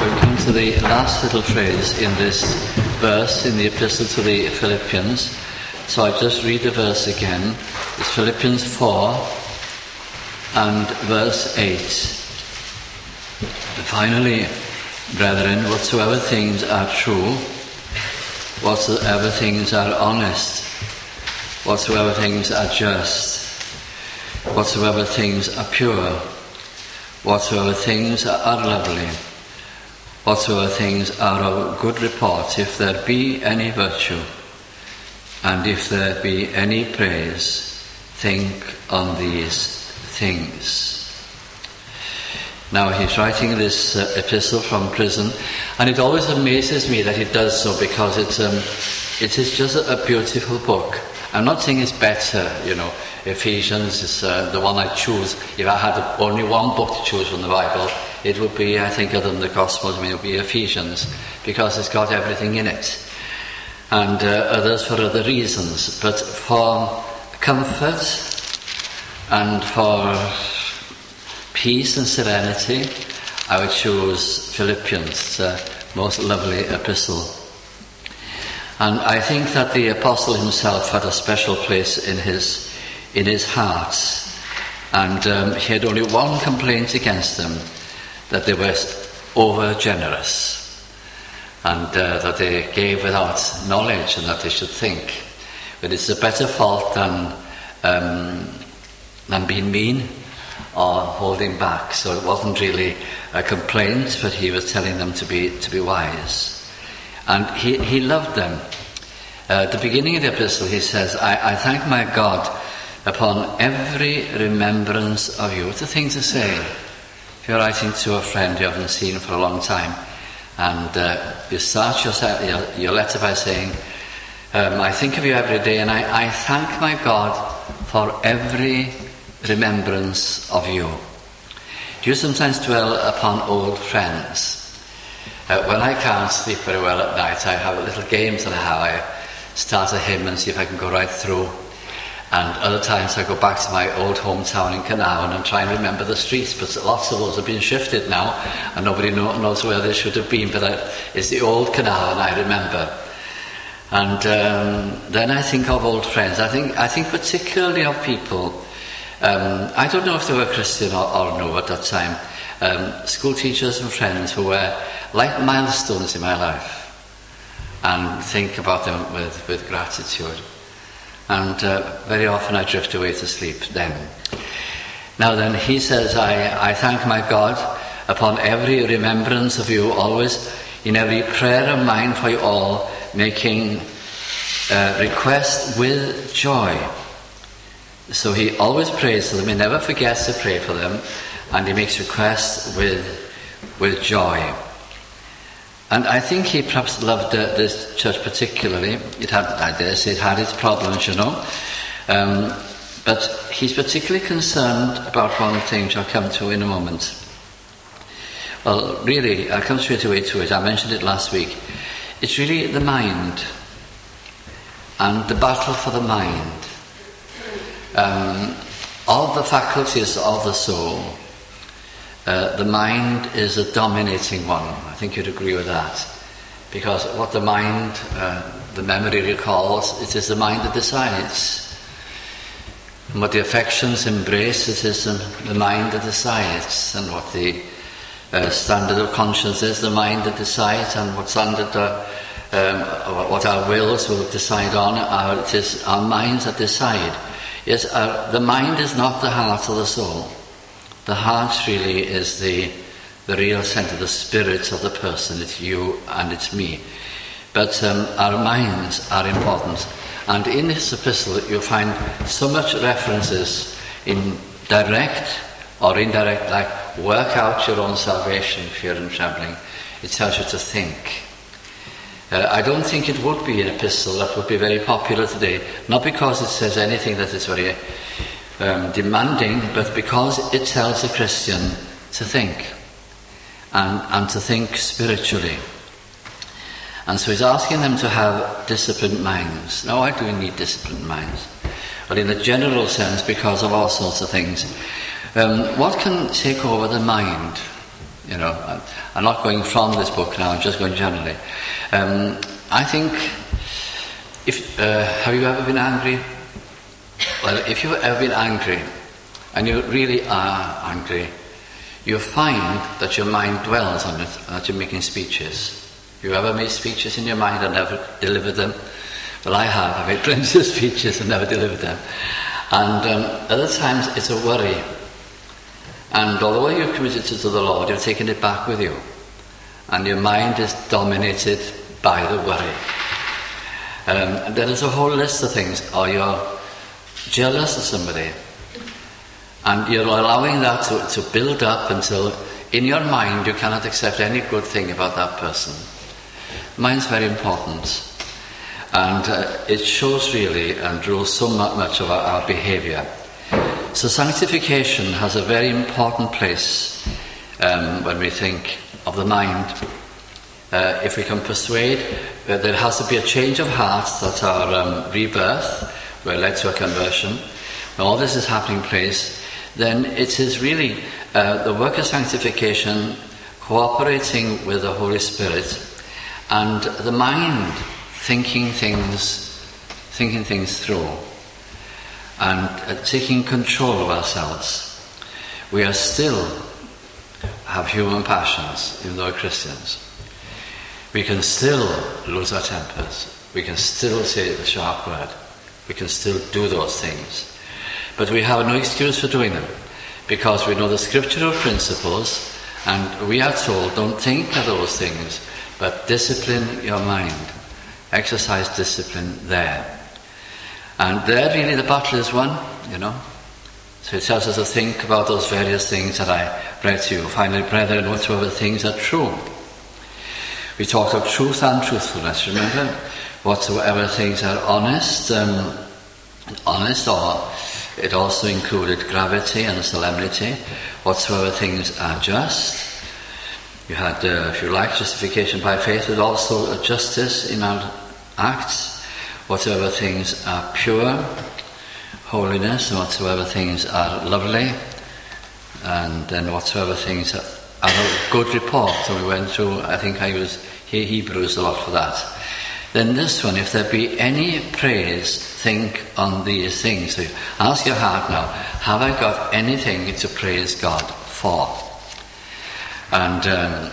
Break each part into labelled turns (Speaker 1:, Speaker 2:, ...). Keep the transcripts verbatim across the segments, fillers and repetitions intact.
Speaker 1: We've come to the last little phrase in this verse in the Epistle to the Philippians. So I just read the verse again. It's Philippians four and verse eight. Finally, brethren, whatsoever things are true, whatsoever things are honest, whatsoever things are just, whatsoever things are pure, whatsoever things are lovely, whatsoever things are of good report, if there be any virtue, and if there be any praise, think on these things. Now he's writing this uh, epistle from prison, and it always amazes me that he does so, because it's um, it is just a, a beautiful book. I'm not saying it's better, you know. Ephesians is uh, the one I choose. If I had only one book to choose from the Bible, it would be, I think, other than the Gospels, I mean, it would be Ephesians, because it's got everything in it. And uh, others for other reasons. But for comfort and for peace and serenity, I would choose Philippians. It's a most lovely epistle. And I think that the apostle himself had a special place in his in his heart. And um, he had only one complaint against them, that they were over generous, and uh, that they gave without knowledge, and that they should think. But it's a better fault than um, than being mean or holding back. So it wasn't really a complaint, but he was telling them to be to be wise. And he, he loved them. Uh, at the beginning of the epistle he says, I, I thank my God upon every remembrance of you. It's a thing to say. If you're writing to a friend you haven't seen for a long time, and uh, you start your, your, your letter by saying, um, I think of you every day, and I, I thank my God for every remembrance of you. Do you sometimes dwell upon old friends? Uh, when I can't sleep very well at night, I have little games on how I start a hymn and see if I can go right through. And other times I go back to my old hometown in Carnarvon and try and remember the streets, but lots of those have been shifted now, and nobody know, knows where they should have been, but I, it's the old Carnarvon I remember. And um, then I think of old friends. I think, I think particularly of people, um, I don't know if they were Christian or, or no at that time, um, school teachers and friends who were like milestones in my life, and think about them with, with gratitude. And uh, very often I drift away to sleep then. Now then, he says, I, I thank my God upon every remembrance of you, always in every prayer of mine for you all, making uh, request with joy. So he always prays for them, he never forgets to pray for them, and he makes requests with, with joy. And I think he perhaps loved uh, this church particularly. It had, I dare say, it had its problems, you know. Um, but he's particularly concerned about one thing, which I'll come to in a moment. Well, really, I'll come straight away to it. I mentioned it last week. It's really the mind, and the battle for the mind. Um, all the faculties of the soul, Uh, the mind is a dominating one. I think you'd agree with that. Because what the mind, uh, the memory recalls, it is the mind that decides. And what the affections embrace, it is the, the mind that decides. And what the uh, standard of conscience is, the mind that decides. And what standard, uh, um, what our wills will decide on, our, it is our minds that decide. Yes, our, the mind is not the heart of the soul. The heart really is the, the real centre, the spirit of the person. It's you and it's me. But um, our minds are important. And in this epistle you'll find so much references in direct or indirect, like work out your own salvation, fear and trembling. It tells you to think. Uh, I don't think it would be an epistle that would be very popular today. Not because it says anything that is very Um, demanding, but because it tells a Christian to think, and, and to think spiritually. And so he's asking them to have disciplined minds. Now, why do we need disciplined minds? Well, in the general sense, because of all sorts of things. Um, what can take over the mind? You know, I'm not going from this book now, I'm just going generally. Um, I think, if uh, have you ever been angry? Well, if you've ever been angry, and you really are angry, you find that your mind dwells on it, and that you're making speeches. You ever made speeches in your mind and never delivered them? Well, I have. I've made plenty of speeches and never delivered them. And um, other times it's a worry. And although you've committed it to the Lord, you've taken it back with you. And your mind is dominated by the worry. Um, and there is a whole list of things. Or you're jealous of somebody, and you're allowing that to, to build up until in your mind you cannot accept any good thing about that person. Mind's very important, and uh, it shows really and rules so much of our, our behaviour. So sanctification has a very important place um, when we think of the mind. Uh, if we can persuade uh, there has to be a change of hearts that are um, rebirth, we're led to a conversion, when all this is happening place, then it is really uh, the work of sanctification cooperating with the Holy Spirit and the mind thinking things thinking things through and uh, taking control of ourselves. We are still have human passions, even though we're Christians. We can still lose our tempers. We can still say the sharp word. We can still do those things. But we have no excuse for doing them, because we know the scriptural principles, and we are told, don't think of those things, but discipline your mind. Exercise discipline there. And there really the battle is won, you know. So it tells us to think about those various things that I read to you. Finally, brethren, whatsoever things are true. We talked of truth and truthfulness, remember? Whatsoever things are honest, um, honest, or it also included gravity and solemnity. Whatsoever things are just. You had, uh, if you like, justification by faith, but also a justice in our acts. Whatsoever things are pure, holiness, and whatsoever things are lovely, and then whatsoever things are, are of good report. So we went through, I think I used Hebrews a lot for that. Then this one, if there be any praise, think on these things. So ask your heart now, have I got anything to praise God for? And um,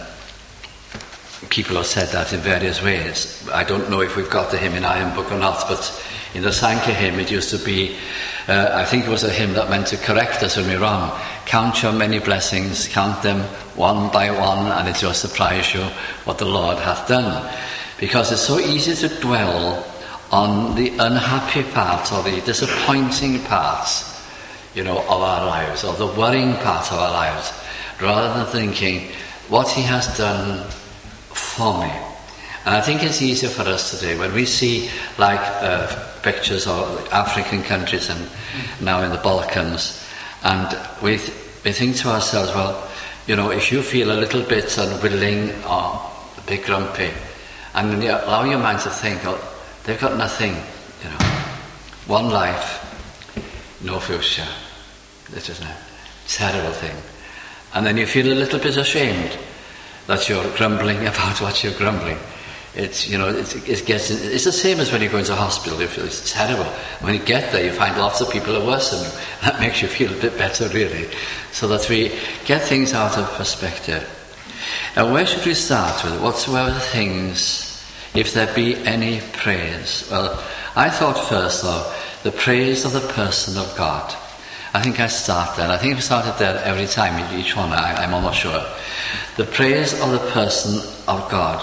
Speaker 1: people have said that in various ways. I don't know if we've got the hymn in our hymn book or not, but in the Sankya hymn it used to be, uh, I think it was a hymn that meant to correct us when we're wrong. Count your many blessings, count them one by one, and it will surprise you what the Lord hath done. Because it's so easy to dwell on the unhappy parts or the disappointing parts, you know, of our lives, or the worrying parts of our lives, rather than thinking what he has done for me. And I think it's easier for us today when we see like uh, pictures of African countries and now in the Balkans, and we th- we think to ourselves, well, you know, if you feel a little bit unwilling or a bit grumpy, and then you allow your mind to think, oh, they've got nothing, you know, one life, no future. This is a terrible thing. And then you feel a little bit ashamed that you're grumbling about what you're grumbling. It's, you know, it, it gets, it's the same as when you go into hospital. You feel it's terrible. When you get there, you find lots of people are worse than you. That makes you feel a bit better, really. So that we get things out of perspective. Now, where should we start with? Whatsoever things, if there be any praise? Well, I thought first of the praise of the person of God. I think I start there. I think we started there every time, each one, I, I'm almost sure. The praise of the person of God.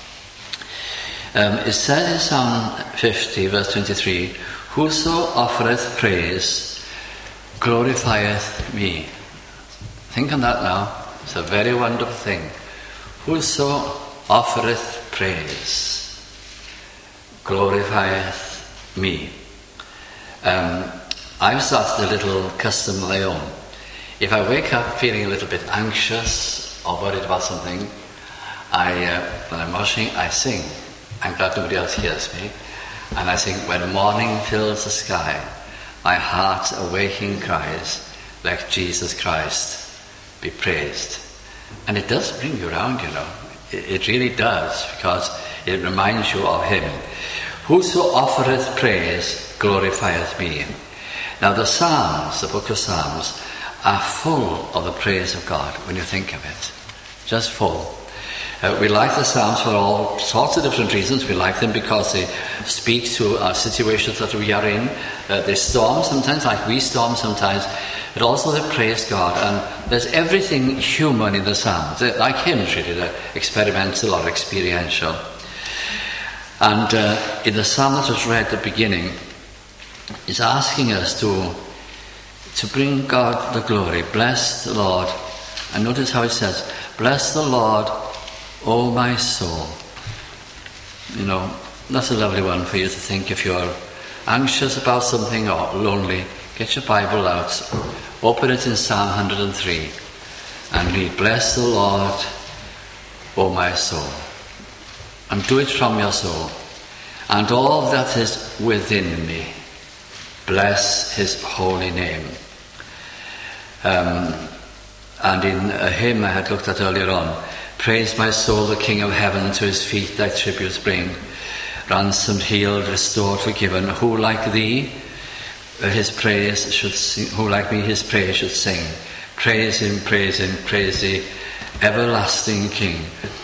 Speaker 1: Um, it says in Psalm fifty, verse twenty-three, whoso offereth praise glorifieth me. Think on that now. It's a very wonderful thing. Whoso offereth praise glorifieth me. Um, I've started a little custom of my own. If I wake up feeling a little bit anxious or worried about something, I, uh, when I'm washing, I sing. I'm glad nobody else hears me. And I sing, when morning fills the sky, my heart awaking cries, let Jesus Christ be praised. And it does bring you around, you know. It, it really does, because it reminds you of him. Whoso offereth praise glorifieth me. Now the Psalms, the book of Psalms, are full of the praise of God when you think of it. Just full. Uh, we like the Psalms for all sorts of different reasons. We like them because they speak to our situations that we are in. Uh, they storm sometimes, like we storm sometimes, but also they praise God. And there's everything human in the Psalms. They're like hymns, really. They're experimental or experiential. And uh, in the Psalm that was read at the beginning, it's asking us to, to bring God the glory. Bless the Lord. And notice how it says, bless the Lord, O my soul. You know, that's a lovely one for you to think. If you're anxious about something or lonely, get your Bible out, open it in Psalm one hundred and three, and read, bless the Lord, O my soul. And do it from your soul. And all that is within me, bless his holy name. Um, and in a hymn I had looked at earlier on, praise my soul, the King of heaven, to his feet thy tributes bring. Ransomed, healed, restored, forgiven. Who like thee his praise should sing, who like me his praise should sing. Praise him, praise him, praise the everlasting King.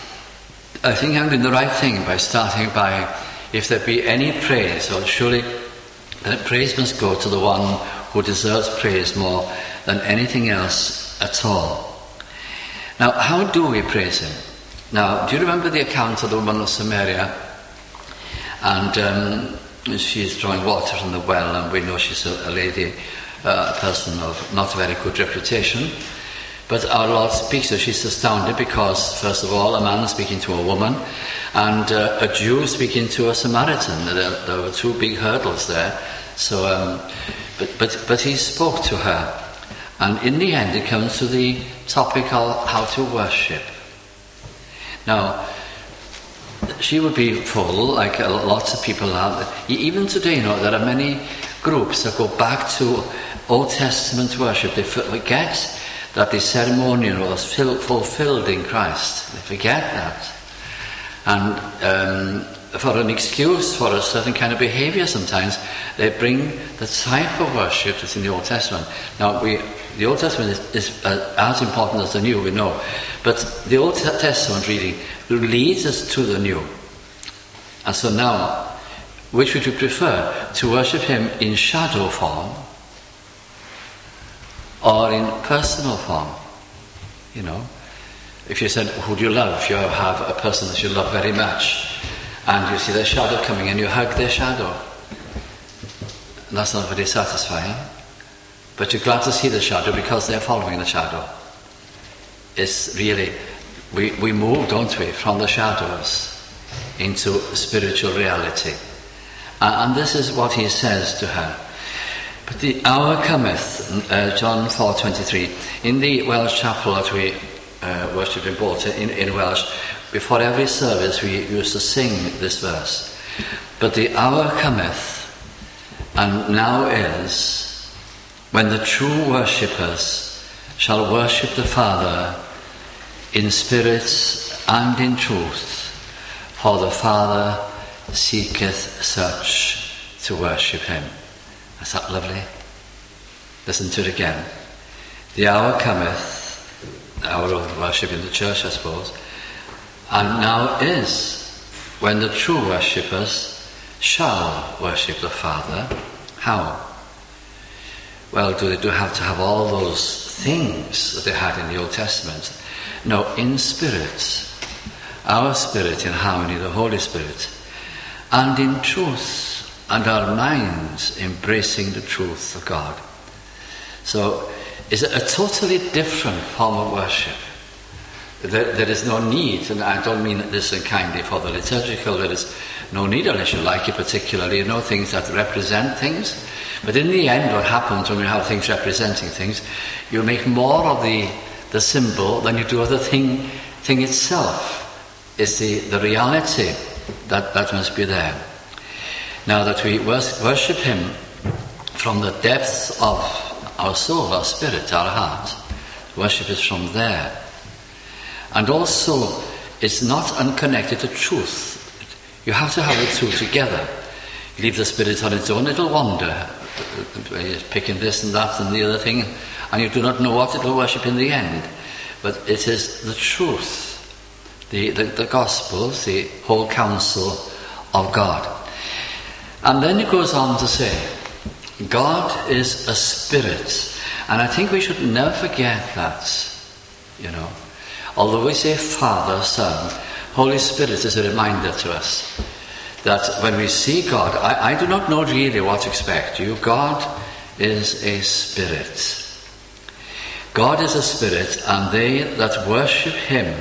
Speaker 1: I think I'm doing the right thing by starting by, if there be any praise, or surely that praise must go to the one who deserves praise more than anything else at all. Now, how do we praise him? Now, do you remember the account of the woman of Samaria? And um, she's drawing water from the well, and we know she's a, a lady, uh, a person of not a very good reputation. But our Lord speaks to her. She's astounded because, first of all, a man speaking to a woman, and uh, a Jew speaking to a Samaritan. There, there were two big hurdles there. So, um, but but but he spoke to her. And in the end, it comes to the topic of how to worship. Now, she would be full, like lots of people are. Even today, you know, there are many groups that go back to Old Testament worship. They forget that the ceremonial was fulfilled in Christ. They forget that. And um, for an excuse for a certain kind of behavior sometimes, they bring the type of worship that's in the Old Testament. Now, we... The Old Testament is, is uh, as important as the New, we know. But the Old Testament reading leads us to the New. And so now, which would you prefer? To worship him in shadow form or in personal form? You know, if you said, who do you love? If you have a person that you love very much, and you see their shadow coming and you hug their shadow, that's not very satisfying. But you're glad to see the shadow because they're following the shadow. It's really, we, we move, don't we, from the shadows into spiritual reality. Uh, and this is what he says to her. But the hour cometh, uh, John four twenty-three, in the Welsh chapel that we uh, worship in Bolton, in, in Welsh, before every service we used to sing this verse. But the hour cometh, and now is, when the true worshippers shall worship the Father in spirit and in truth, for the Father seeketh such to worship him. Is that lovely? Listen to it again. The hour cometh, the hour of worship in the church, I suppose, and now is when the true worshippers shall worship the Father. How? Well, do they do have to have all those things that they had in the Old Testament? No, in spirit. Our spirit in harmony, the Holy Spirit. And in truth, and our minds embracing the truth of God. So, it's a totally different form of worship. There, there is no need, and I don't mean this unkindly for the liturgical, there is no need unless you like it particularly, you know, things that represent things. But in the end, what happens when you have things representing things, you make more of the, the symbol than you do of the thing, thing itself. It's the, the reality that, that must be there. Now that we worship him from the depths of our soul, our spirit, our heart, worship is from there. And also, it's not unconnected to truth. You have to have the two together. You leave the Spirit on its own, it'll wander, picking this and that and the other thing, and you do not know what it will worship in the end. But it is the truth, the, the, the Gospels, the whole counsel of God. And then it goes on to say, God is a spirit. And I think we should never forget that, you know. Although we say Father, Son, Holy Spirit is a reminder to us that when we see God, I, I do not know really what to expect. You, God is a spirit. God is a spirit, and they that worship him.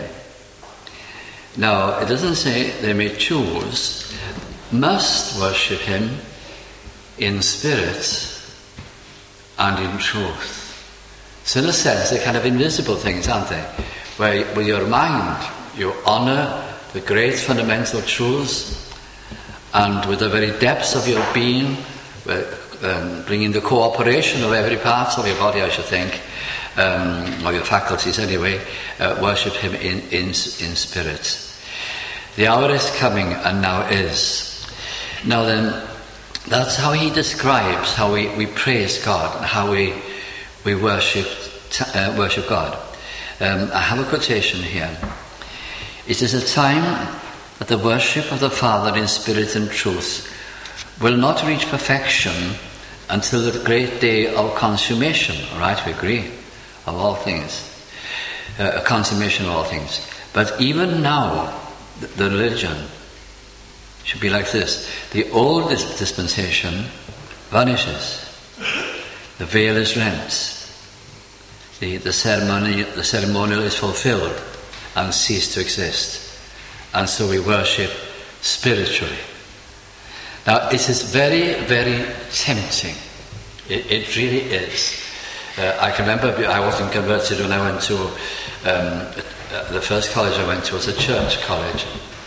Speaker 1: Now, it doesn't say they may choose, must worship him in spirit and in truth. So in a sense, they're kind of invisible things, aren't they? Where with your mind, you honour the great fundamental truths, and with the very depths of your being, um, bringing the cooperation of every part of your body, I should think, um, or your faculties anyway, uh, worship him in, in, in spirit. The hour is coming, and now is. Now then, that's how he describes how we, we praise God and how we we worship uh, worship God. Um, I have a quotation here. It is a time that the worship of the Father in spirit and truth will not reach perfection until the great day of consummation. All right, we agree, of all things, uh, a consummation of all things. But even now, the, the religion should be like this: the old dispensation vanishes, the veil is rent. The, the, ceremony, the ceremonial is fulfilled and ceased to exist. And so we worship spiritually. Now, it is very, very tempting. It, it really is. Uh, I can remember I wasn't converted when I went to, um, the first college I went to was a church college.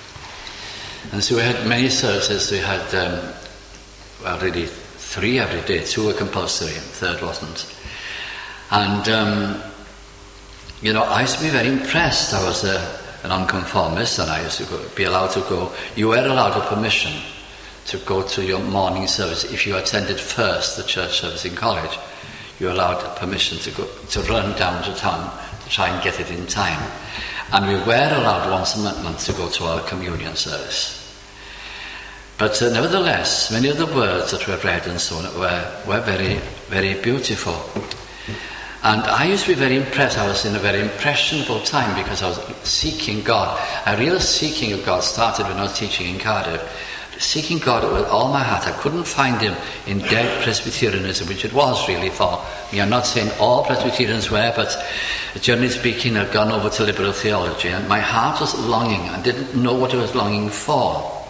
Speaker 1: And so we had many services. We had, um, well, really three every day. Two were compulsory, and the third wasn't. And, um, you know, I used to be very impressed. I was a, an nonconformist, and I used to go, be allowed to go. You were allowed a permission to go to your morning service. If you attended first the church service in college, you were allowed permission to go to run down to town to try and get it in time. And we were allowed once a month to go to our communion service. But uh, nevertheless, many of the words that were read and so on were, were very, very beautiful. And I used to be very impressed. I was in a very impressionable time because I was seeking God. A real seeking of God started when I was teaching in Cardiff. Seeking God with all my heart. I couldn't find him in dead Presbyterianism, which it was really for me. I'm not saying all Presbyterians were, but generally speaking, I've gone over to liberal theology, and my heart was longing. I didn't know what I was longing for.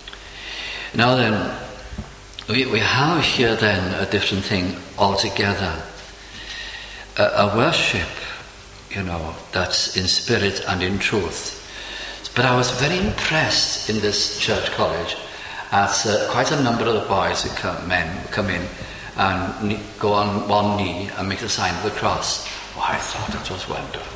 Speaker 1: Now then, we, we have here then a different thing altogether. A, a worship, you know, that's in spirit and in truth. But I was very impressed in this church college at uh, quite a number of the boys who come, men who come in and go on one knee and make the sign of the cross. Oh, I thought it was wonderful.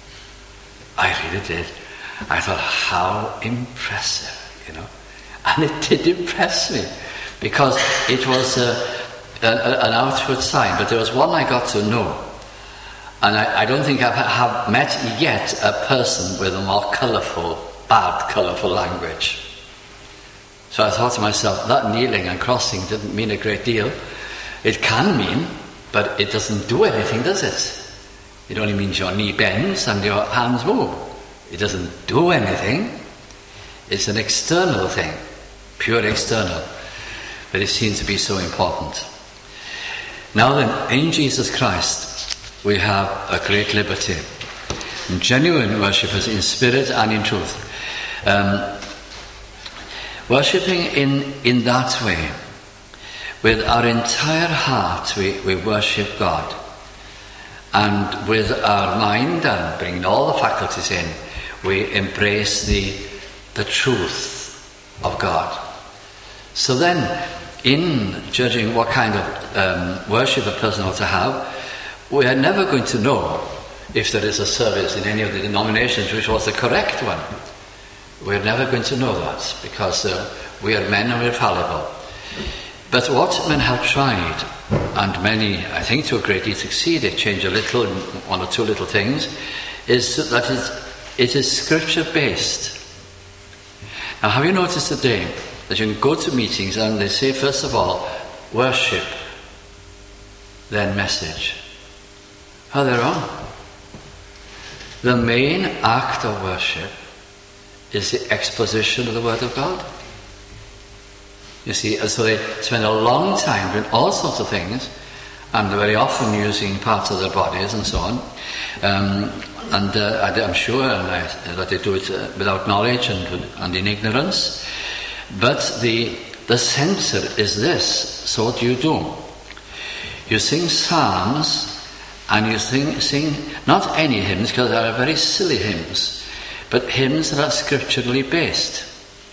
Speaker 1: I really did. I thought, how impressive, you know. And it did impress me because it was a, a, an outward sign. But there was one I got to know. And I, I don't think I have met yet a person with a more colourful, bad, colourful language. So I thought to myself, that kneeling and crossing didn't mean a great deal. It can mean, but it doesn't do anything, does it? It only means your knee bends and your hands move. It doesn't do anything. It's an external thing, pure external. But it seems to be so important. Now then, in Jesus Christ, we have a great liberty. And genuine worshippers in spirit and in truth. Um, worshipping in, in that way, with our entire heart we, we worship God. And with our mind and bringing all the faculties in, we embrace the, the truth of God. So then, in judging what kind of um, worship a person ought to have, we are never going to know if there is a service in any of the denominations which was the correct one. We're never going to know that, because uh, we are men and we're fallible. But what men have tried, and many, I think to a great degree succeeded, change a little, one or two little things, is that it, it is scripture-based. Now, have you noticed today that you can go to meetings and they say, first of all, worship, then message? Oh, they're wrong. The main act of worship is the exposition of the Word of God. You see, and so they spend a long time doing all sorts of things, and very often using parts of their bodies and so on. Um, and uh, I'm sure that they do it uh, without knowledge and, and in ignorance. But the the center is this. So what do you do? You sing psalms, and you sing, sing not any hymns, because they are very silly hymns, but hymns that are scripturally based.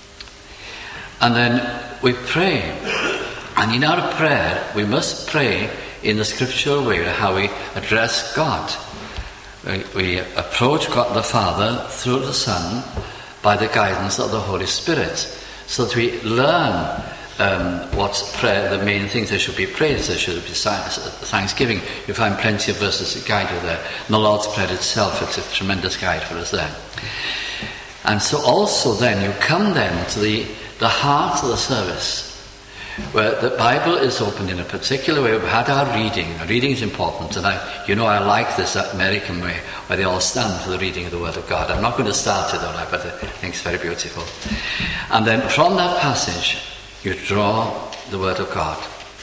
Speaker 1: And then we pray. And in our prayer, we must pray in the scriptural way, how we address God. We, we approach God the Father through the Son by the guidance of the Holy Spirit, so that we learn um, what's prayer, the main things. There should be praise, there should be thanksgiving. You find plenty of verses that guide you there. And the Lord's Prayer itself, it's a tremendous guide for us there. And so also then, you come then to the, the heart of the service, where the Bible is opened in a particular way. We've had our reading. Reading is important, and I, you know, I like this American way, where they all stand for the reading of the Word of God. I'm not going to start it, all right, but I think it's very beautiful. And then from that passage, you draw the Word of God,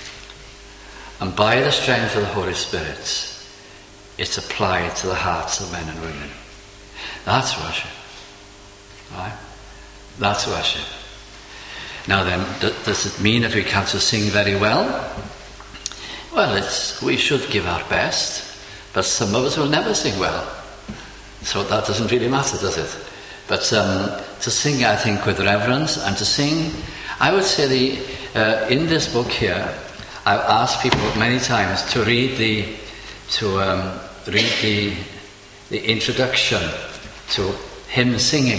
Speaker 1: and by the strength of the Holy Spirit, it's applied to the hearts of men and women. That's worship, right? That's worship. Now then, does it mean that we have to sing very well? Well, it's, we should give our best, but some of us will never sing well. So that doesn't really matter, does it? But um, to sing, I think, with reverence, and to sing, I would say the uh, in this book here, I've asked people many times to read the to um, read the the introduction to hymn singing.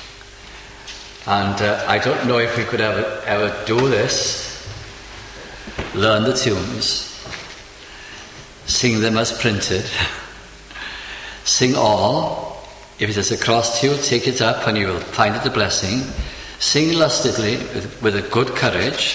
Speaker 1: And uh, I don't know if we could ever, ever do this, learn the tunes, sing them as printed, sing all. If it is across to you, take it up and you will find it a blessing. Sing lustily with, with a good courage.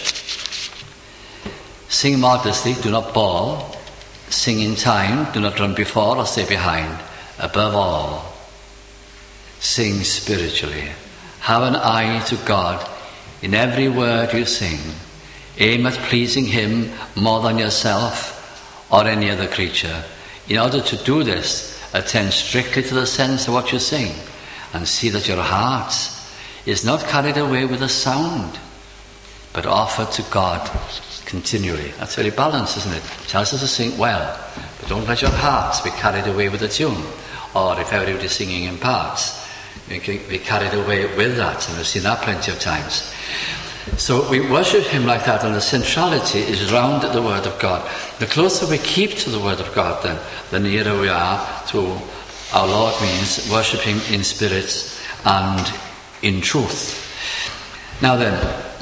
Speaker 1: Sing modestly, do not bawl. Sing in time, do not run before or stay behind. Above all, sing spiritually. Have an eye to God in every word you sing. Aim at pleasing Him more than yourself or any other creature. In order to do this, attend strictly to the sense of what you sing, and see that your heart is not carried away with the sound, but offered to God continually. That's very balanced, isn't it? It tells us to sing well, but don't let your hearts be carried away with the tune. Or if everybody's singing in parts, we can be carried away with that, and we've seen that plenty of times. So we worship Him like that, and the centrality is round the Word of God. The closer we keep to the Word of God, then, the nearer we are to our Lord, means worship Him in spirit and in truth. Now then,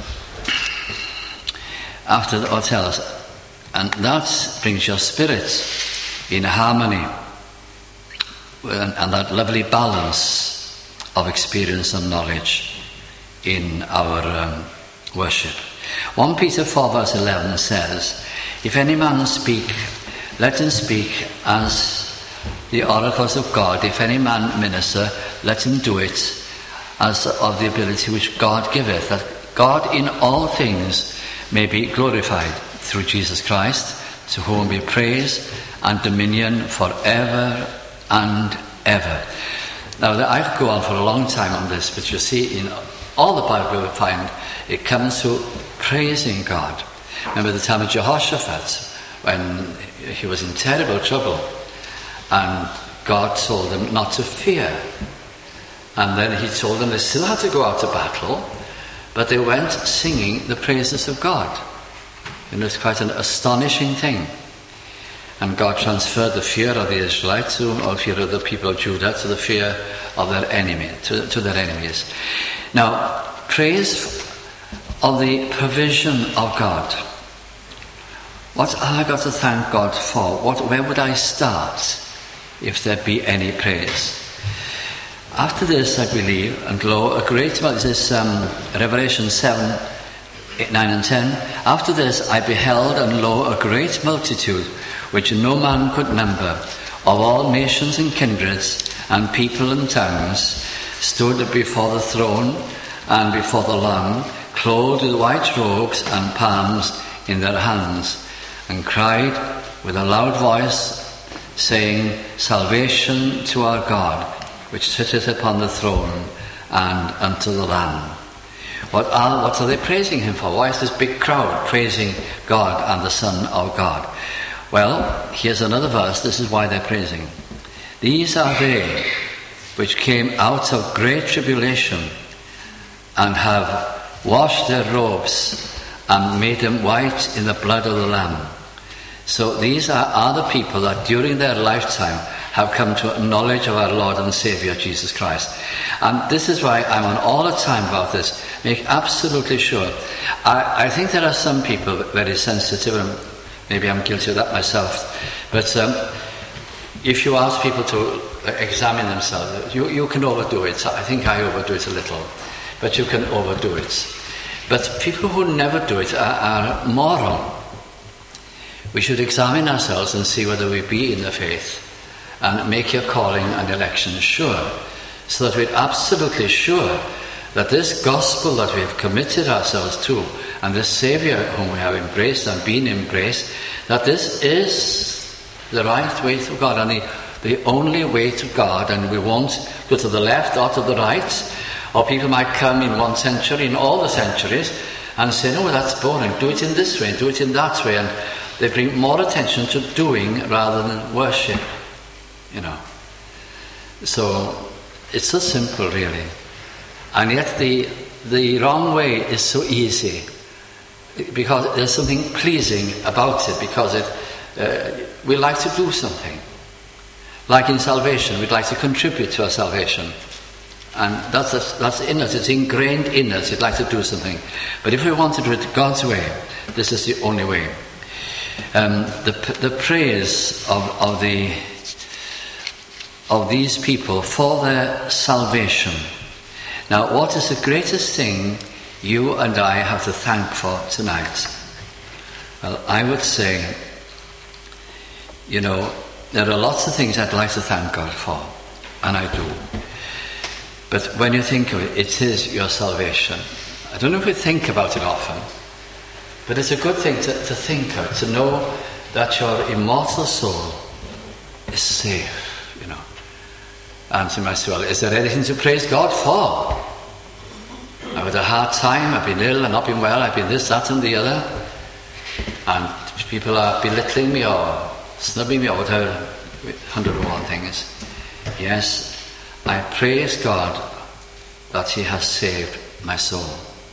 Speaker 1: after the hotels, and that brings your spirit in harmony, and, and that lovely balance of experience and knowledge in our um, worship. First Peter four verse eleven says, if any man speak, let him speak as the oracles of God. If any man minister, let him do it as of the ability which God giveth, that God in all things may be glorified through Jesus Christ, to whom be praise and dominion forever and ever. Now, I could go on for a long time on this, but you see, in all the Bible we find, it comes to praising God. Remember the time of Jehoshaphat, when he was in terrible trouble, and God told them not to fear. And then He told them they still had to go out to battle, but they went singing the praises of God. And it's quite an astonishing thing. And God transferred the fear of the Israelites to, or fear of the people of Judah, to the fear of their enemy, to, to their enemies. Now, praise of the provision of God. What have I got to thank God for? What, where would I start if there be any praise? After this, I believe, and lo, a great, well, this is um, Revelation seven, eight, nine and ten. After this, I beheld, and lo, a great multitude, which no man could number, of all nations and kindreds, and people and tongues, stood before the throne and before the Lamb, clothed with white robes and palms in their hands, and cried with a loud voice, saying, Salvation to our God, which sitteth upon the throne, and unto the Lamb. What are, what are they praising him for? Why is this big crowd praising God and the Son of God? Well, here's another verse. This is why they're praising. These are they which came out of great tribulation, and have washed their robes and made them white in the blood of the Lamb. So these are, are the people that during their lifetime have come to a knowledge of our Lord and Saviour Jesus Christ. And this is why I'm on all the time about this. Make absolutely sure. I, I think there are some people very sensitive, and maybe I'm guilty of that myself, but um, if you ask people to examine themselves, you, you can overdo it. I think I overdo it a little, but you can overdo it. But people who never do it are, are moral. We should examine ourselves and see whether we be in the faith, and make your calling and election sure, so that we're absolutely sure that this gospel that we have committed ourselves to, and this Saviour whom we have embraced and been embraced, that this is the right way to God, and the, the only way to God, and we won't go to the left or to the right. Or people might come in one century, in all the centuries, and say, no, that's boring, do it in this way, do it in that way, and they bring more attention to doing rather than worship, you know. So it's so simple, really. And yet the the wrong way is so easy, because there's something pleasing about it, because it uh, we like to do something. Like in salvation, we'd like to contribute to our salvation. And that's, that's in us, it's ingrained in us, we'd like to do something. But if we want to do it God's way, this is the only way. Um, the, the praise of, of, the, of these people for their salvation. Now, what is the greatest thing you and I have to thank for tonight? Well, I would say, you know, there are lots of things I'd like to thank God for, and I do. But when you think of it, it is your salvation. I don't know if we think about it often, but it's a good thing to, to think of, to know that your immortal soul is safe, you know. Answer myself, well, is there anything to praise God for? I've had a hard time, I've been ill, I've not been well, I've been this, that and the other, and people are belittling me or snubbing me or whatever, a hundred and one things. Yes, I praise God that He has saved my soul.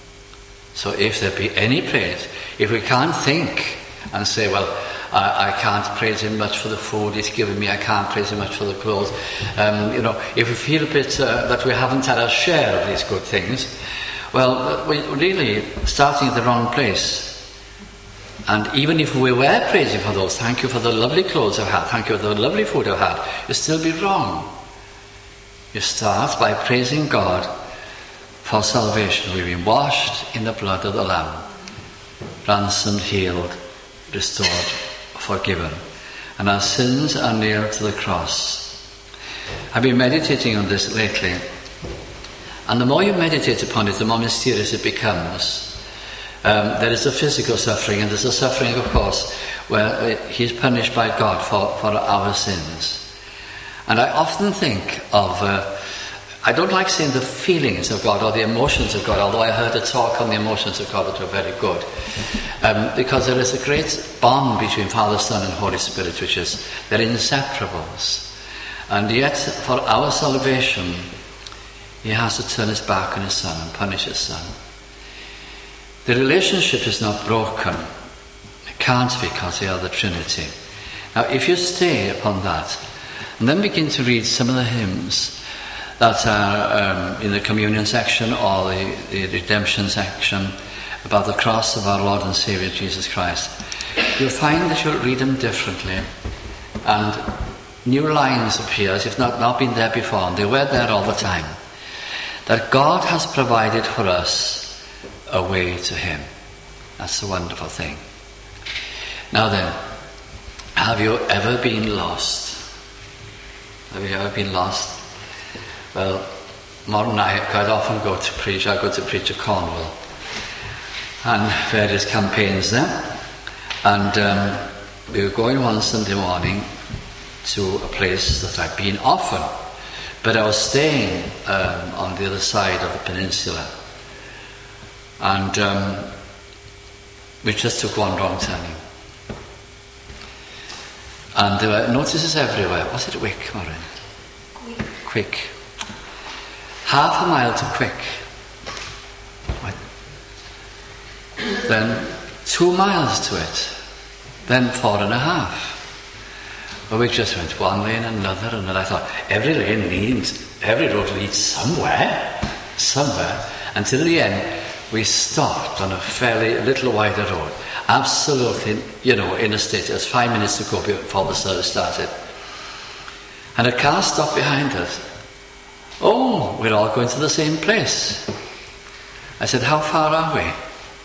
Speaker 1: So if there be any praise, if we can't think and say, well, I, I can't praise Him much for the food He's given me, I can't praise Him much for the clothes, um, you know, if we feel a bit uh, that we haven't had our share of these good things, well, we're really starting at the wrong place. And even if we were praising for those, thank you for the lovely clothes I've had, thank you for the lovely food I've had, you'll still be wrong. You start by praising God for salvation. We've been washed in the blood of the Lamb, ransomed, healed, restored, forgiven, and our sins are nailed to the cross. I've been meditating on this lately, and the more you meditate upon it, the more mysterious it becomes. Um, there is a physical suffering, and there's a suffering, of course, where He's punished by God for, for our sins. And I often think of, uh, I don't like saying the feelings of God or the emotions of God, although I heard a talk on the emotions of God that were very good. Um, because there is a great bond between Father, Son and Holy Spirit, which is, they're inseparables. And yet, for our salvation, He has to turn His back on His Son and punish His Son. The relationship is not broken. It can't be, because they are the Trinity. Now, if you stay upon that, and then begin to read some of the hymns that are um, in the communion section or the, the redemption section about the cross of our Lord and Saviour Jesus Christ, you'll find that you'll read them differently, and new lines appear as if not, not been there before, and they were there all the time. That God has provided for us a way to Him. That's the wonderful thing. Now then, have you ever been lost? Have you ever been lost? Well, Maud and I quite often go to preach. I go to preach at Cornwall and various campaigns there. And um, we were going one Sunday morning to a place that I'd been often, but I was staying um, on the other side of the peninsula. And um, we just took one wrong turning. And there were notices everywhere. Was it Wick, Maureen? Quick. Quick. Half a mile to Quick. Right. Then two miles to it. Then four and a half. Well, we just went one lane, another, and then I thought, every lane leads, every road leads somewhere, somewhere. Until the end, we stopped on a fairly a little wider road. Absolutely, you know, in a state. There's five minutes to go before the service started. And a car stopped behind us. Oh, we're all going to the same place. I said, how far are we?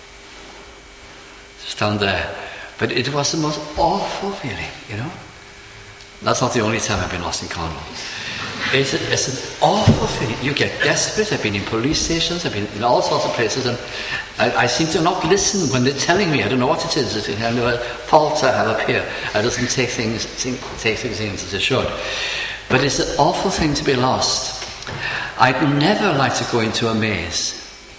Speaker 1: Just down there. But it was the most awful feeling, you know. That's not the only time I've been lost in Cornwall. It's, a, it's an awful feeling. You get desperate. I've been in police stations. I've been in all sorts of places, and I, I seem to not listen when they're telling me. I don't know what it is. It's a kind of a fault I have up here. I doesn't take things take things in as I should. But it's an awful thing to be lost. I'd never like to go into a maze.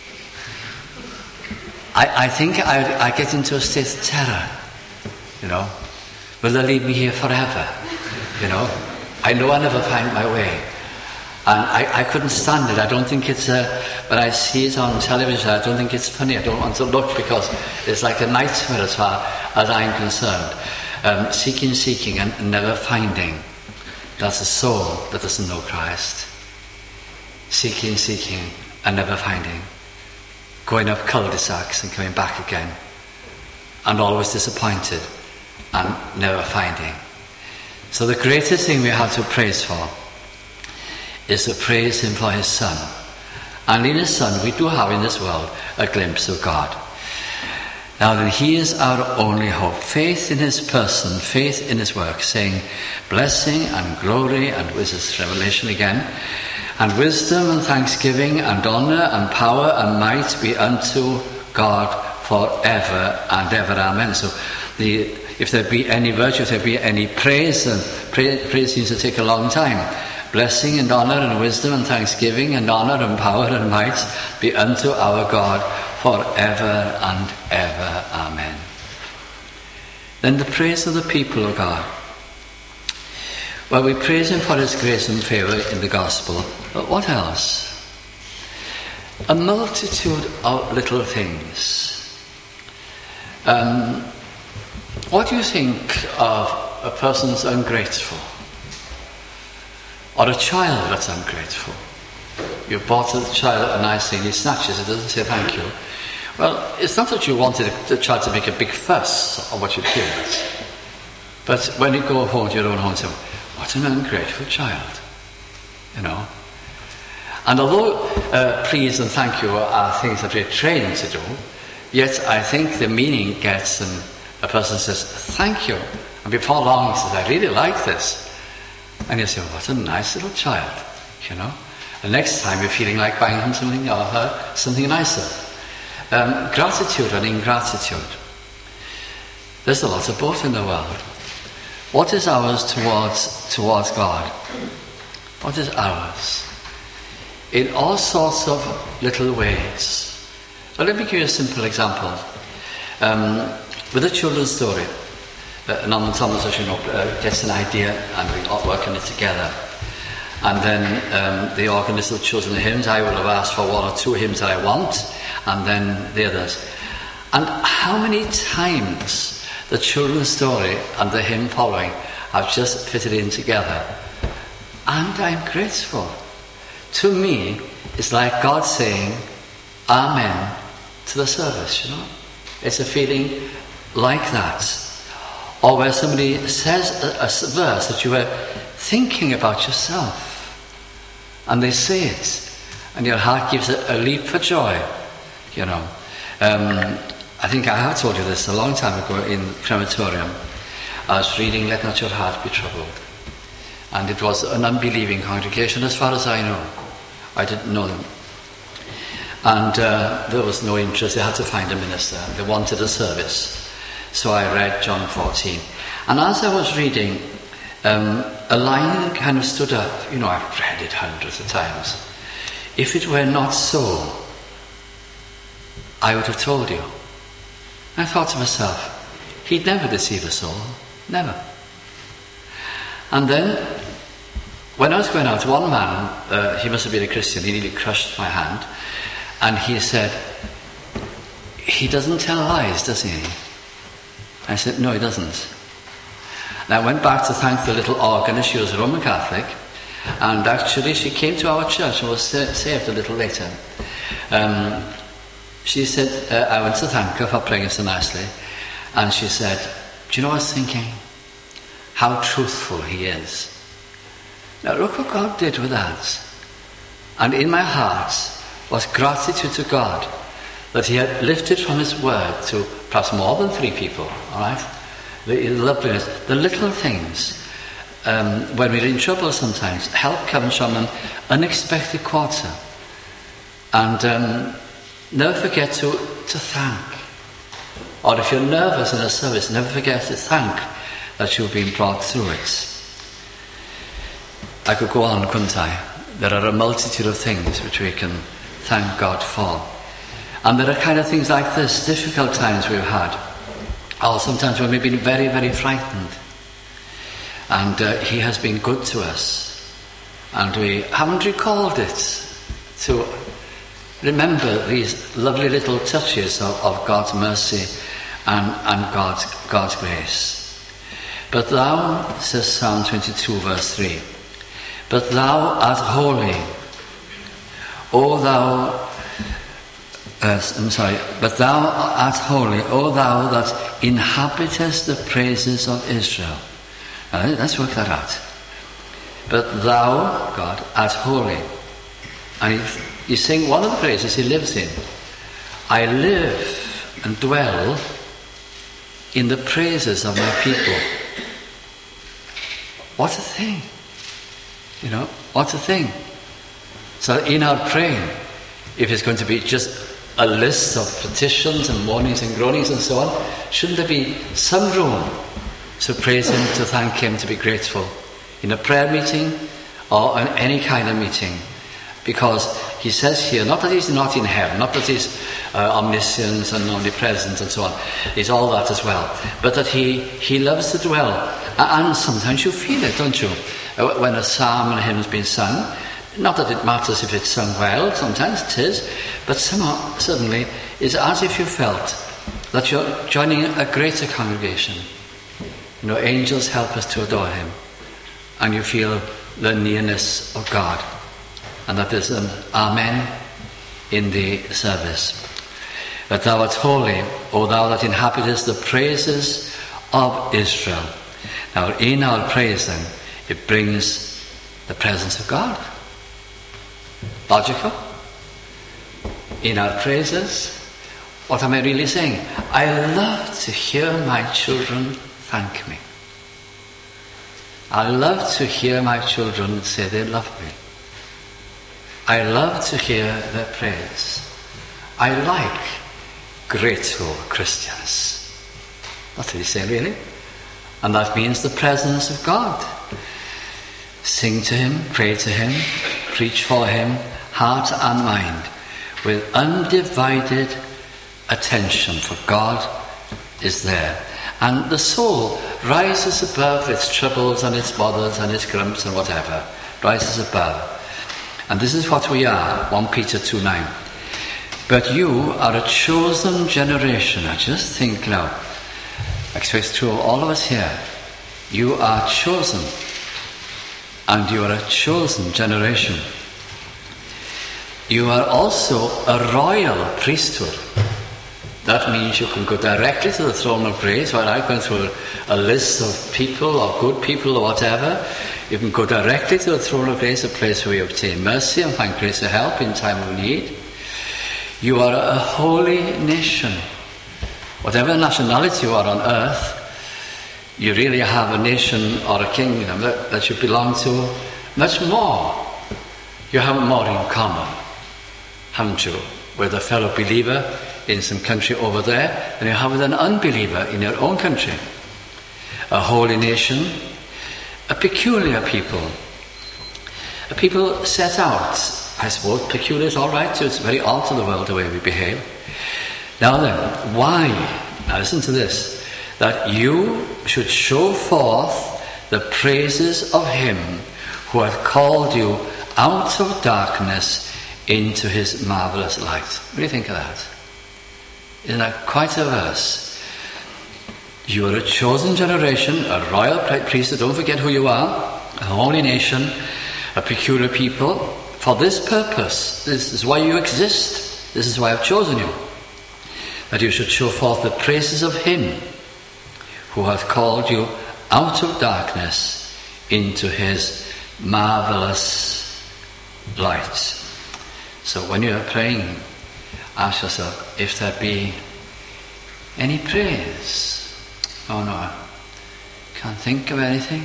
Speaker 1: I, I think I, I get into a state of terror. You know, will they leave me here forever? You know, I know I never find my way, and I, I couldn't stand it. I don't think it's a, when I see it on television, I don't think it's funny. I don't want to look because it's like a nightmare as far as I'm concerned. Um, seeking, seeking, and never finding. That's a soul that doesn't know Christ. Seeking, seeking, and never finding. Going up cul-de-sacs and coming back again, and always disappointed and never finding. So the greatest thing we have to praise for is to praise Him for His Son. And in His Son we do have in this world a glimpse of God. Now then, He is our only hope. Faith in His person, faith in His work, saying blessing and glory, and with this revelation again, and wisdom and thanksgiving and honour and power and might be unto God forever and ever. Amen. So the if there be any virtue, if there be any praise, and praise, praise seems to take a long time. Blessing and honour and wisdom and thanksgiving and honour and power and might be unto our God forever and ever. Amen. Then the praise of the people of God. Well, we praise Him for His grace and favour in the gospel. But what else? A multitude of little things. Um, what do you think of a person that's ungrateful? Or a child that's ungrateful? You bought a child a nice thing, he snatches it, doesn't say thank you. Well, it's not that you wanted the child to make a big fuss on what you did. But when you go home to your own home, you say, what an ungrateful child. You know? And although uh, please and thank you are things that we're trained to do, yet I think the meaning gets, and a person says, thank you. And before long he says, I really like this. And you say, well, what a nice little child, you know. And next time you're feeling like buying him something or her something nicer. Um, gratitude and ingratitude. There's a lot of both in the world. What is ours towards towards God? What is ours? In all sorts of little ways. Well, let me give you a simple example. Um, with a children's story, uh, Norman Thomas, as you know, uh, gets an idea and we all work on it together. And then um, the organist has chosen the hymns. I will have asked for one or two hymns that I want, and then the others. And how many times the children's story and the hymn following have just fitted in together. And I'm grateful. To me, it's like God saying, Amen to the service, you know. It's a feeling like that. Or where somebody says a, a verse that you were thinking about yourself, and they say it, and your heart gives a, a leap for joy, you know. Um, I think I have told you this a long time ago in crematorium. I was reading Let Not Your Heart Be Troubled, and it was an unbelieving congregation as far as I know. I didn't know them. And uh, there was no interest. They had to find a minister. They wanted a service. So I read John fourteen. And as I was reading, um, a line kind of stood up. You know, I've read it hundreds of times. If it were not so, I would have told you. I thought to myself, he'd never deceive a soul. Never. And then, when I was going out, one man, uh, he must have been a Christian, he nearly crushed my hand. And he said, he doesn't tell lies, does he? I said, no, he doesn't. And I went back to thank the little organist. She was a Roman Catholic, and actually she came to our church and was saved a little later. Um, she said, uh, I went to thank her for praying so nicely, and she said, do you know what I was thinking? How truthful he is. Now look what God did with that. And in my heart was gratitude to God that he had lifted from his word to perhaps more than three people, all right? The loveliness, the little things. Um, when we're in trouble sometimes, help comes from an unexpected quarter. And um, never forget to, to thank. Or if you're nervous in a service, never forget to thank that you've been brought through it. I could go on, couldn't I? There are a multitude of things which we can thank God for. And there are kind of things like this, difficult times we've had, or sometimes when we've been very, very frightened. And uh, he has been good to us. And we haven't recalled it to remember these lovely little touches of, of God's mercy and, and God's, God's grace. But thou, says Psalm twenty-two, verse three, but thou art holy, O thou, uh, I'm sorry, but thou art holy, O thou that inhabitest the praises of Israel. Now, let's work that out. But thou, God, art holy. And you, you sing one of the praises he lives in. I live and dwell in the praises of my people. What a thing. You know, what a thing. So in our praying, if it's going to be just a list of petitions and moanings and groanings and so on, shouldn't there be some room to praise him, to thank him, to be grateful in a prayer meeting or in any kind of meeting? Because he says here, not that he's not in heaven, not that he's uh, omniscient and omnipresent and so on, he's all that as well, but that he, he loves to dwell. And sometimes you feel it, don't you? When a psalm and a hymn has been sung, not that it matters if it's sung well, sometimes it is, but somehow, suddenly, it's as if you felt that you're joining a greater congregation. You know, angels help us to adore him, and you feel the nearness of God, and that there's an amen in the service. But thou art holy, O thou that inhabitest the praises of Israel. Now, in our praise then, it brings the presence of God. Logical? In our praises, what am I really saying? I love to hear my children thank me. I love to hear my children say they love me. I love to hear their praise. I like grateful Christians. That's what he's saying, really. And that means the presence of God. Sing to him, pray to him, preach for him, heart and mind, with undivided attention, for God is there. And the soul rises above its troubles and its bothers and its grumps and whatever, rises above. And this is what we are, First Peter two nine. But you are a chosen generation. I just think now, I expect true of all of us here. You are chosen, and you are a chosen generation. You are also a royal priesthood. That means you can go directly to the throne of grace without going through a list of people or good people or whatever. You can go directly to the throne of grace, a place where you obtain mercy and find grace to help in time of need. You are a holy nation. Whatever nationality you are on earth, you really have a nation or a kingdom that, that you belong to much more. You have more in common, haven't you, with a fellow believer in some country over there than you have with an unbeliever in your own country. A holy nation, a peculiar people. A people set out, I suppose peculiar is all right, so it's very odd to the world the way we behave. Now then, why? Now listen to this. That you should show forth the praises of him who hath called you out of darkness into his marvellous light. What do you think of that? Isn't that quite a verse? You are a chosen generation, a royal priesthood, don't forget who you are, a holy nation, a peculiar people. For this purpose, this is why you exist, this is why I've chosen you, that you should show forth the praises of him who hath called you out of darkness into his marvellous light. So when you are praying, ask yourself, if there be any praise. Oh no, can't think of anything.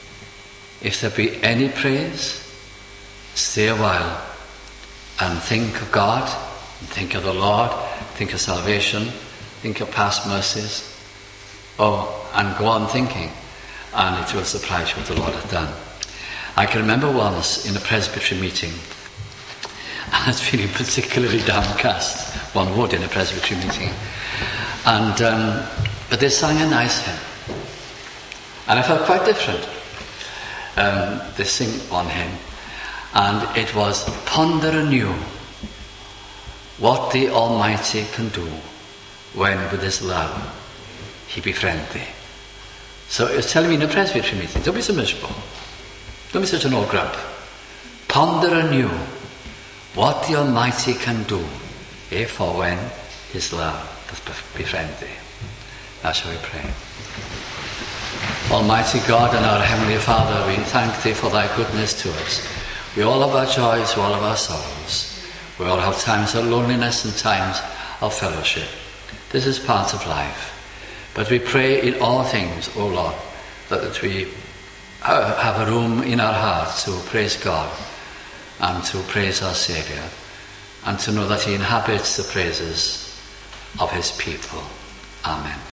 Speaker 1: If there be any praise, stay a while and think of God, and think of the Lord, think of salvation, think of past mercies. Oh, and go on thinking, and it will surprise you what the Lord hath done. I can remember once in a presbytery meeting, I was feeling particularly downcast. One would in a presbytery meeting. And um, but they sang a nice hymn. And I felt quite different. Um, they sing one hymn. And it was, ponder anew what the Almighty can do when with his love he befriend thee. So it was telling me in a presbytery meeting, don't be so miserable. Don't be such an old grump. Ponder anew what the Almighty can do, if for when his love doth befriend thee. That's how we pray. Almighty God and our Heavenly Father, we thank thee for thy goodness to us. We all have our joys, we all have our sorrows. We all have times of loneliness and times of fellowship. This is part of life. But we pray in all things, O Lord, that we have a room in our hearts to praise God and to praise our Saviour, and to know that he inhabits the praises of his people. Amen.